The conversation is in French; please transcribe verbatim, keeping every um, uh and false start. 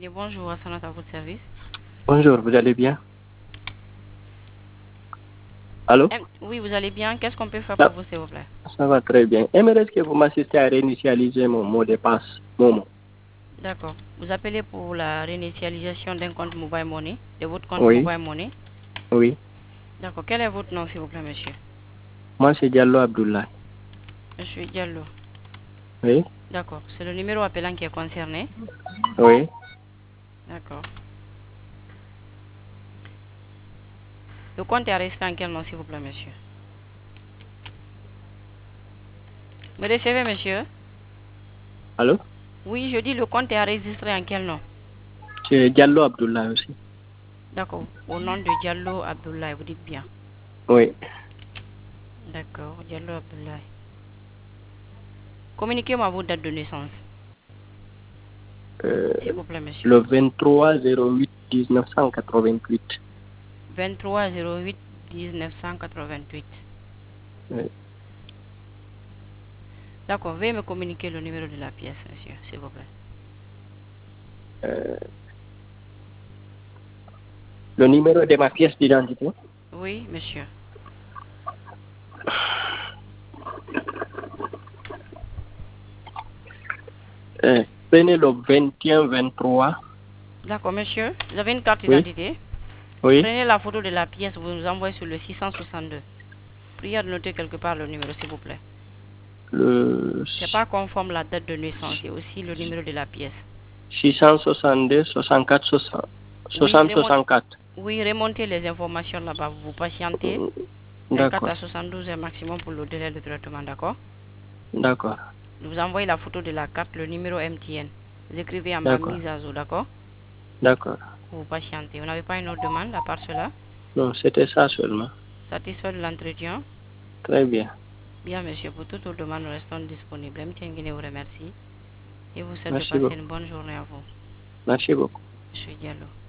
Oui, bonjour, Assanat à votre service. Bonjour, vous allez bien? Allô? Eh, oui, vous allez bien. Qu'est-ce qu'on peut faire pour Ça, vous, s'il vous plaît? ça va très bien. Aimerais que vous m'assistiez à réinitialiser mon mot de passe, Momo. D'accord. Vous appelez pour la réinitialisation d'un compte Mobile Money, de votre compte Oui, Mobile Money. oui. D'accord. Quel est votre nom, s'il vous plaît, monsieur? Moi, c'est Diallo Abdoulaye. Monsieur Diallo. Oui, D'accord. C'est le numéro appelant qui est concerné. oui. D'accord. Le compte est enregistré en quel nom, s'il vous plaît, monsieur? Me recevez, monsieur? Allô? Oui, je dis le compte est enregistré en quel nom? C'est Diallo Abdoulaye aussi. D'accord. Au nom de Diallo Abdoulaye, vous dites bien. Oui. D'accord. Diallo Abdoulaye. Communiquez-moi vos dates de naissance, Euh, s'il vous plaît, monsieur. le vingt-trois zéro huit mille neuf cent quatre-vingt-huit. vingt-trois zéro huit mille neuf cent quatre-vingt-huit. Oui. D'accord, veuillez me communiquer le numéro de la pièce, monsieur, s'il vous plaît. Euh, le numéro de ma pièce d'identité? Oui, monsieur. Euh, prenez le vingt et un vingt-trois. D'accord, monsieur. Vous avez une carte Oui, d'identité. oui. Prenez la photo de la pièce, vous nous envoyez sur le six cent soixante-deux. Priez de noter quelque part le numéro, s'il vous plaît. Le C'est pas conforme la date de naissance et aussi le numéro de la pièce. six cent soixante-deux soixante-quatre soixante Oui, soixante remon- soixante-quatre. oui remontez les informations là-bas. Vous patientez vingt-quatre D'accord, à soixante-douze heures maximum pour le délai de traitement, d'accord? d'accord, Vous envoyez la photo de la carte, le numéro M T N. Vous écrivez en bas d'accord, mise à jour, d'accord? d'accord. Vous patientez. Vous n'avez pas une autre demande à part cela? Non, c'était ça seulement. Satisfait de l'entretien? Très bien. Bien, monsieur, pour toute autre demande, nous restons disponibles. M T N Guinée vous remercie et vous souhaite de Merci passer beaucoup. une bonne journée à vous. Merci beaucoup. Monsieur Diallo.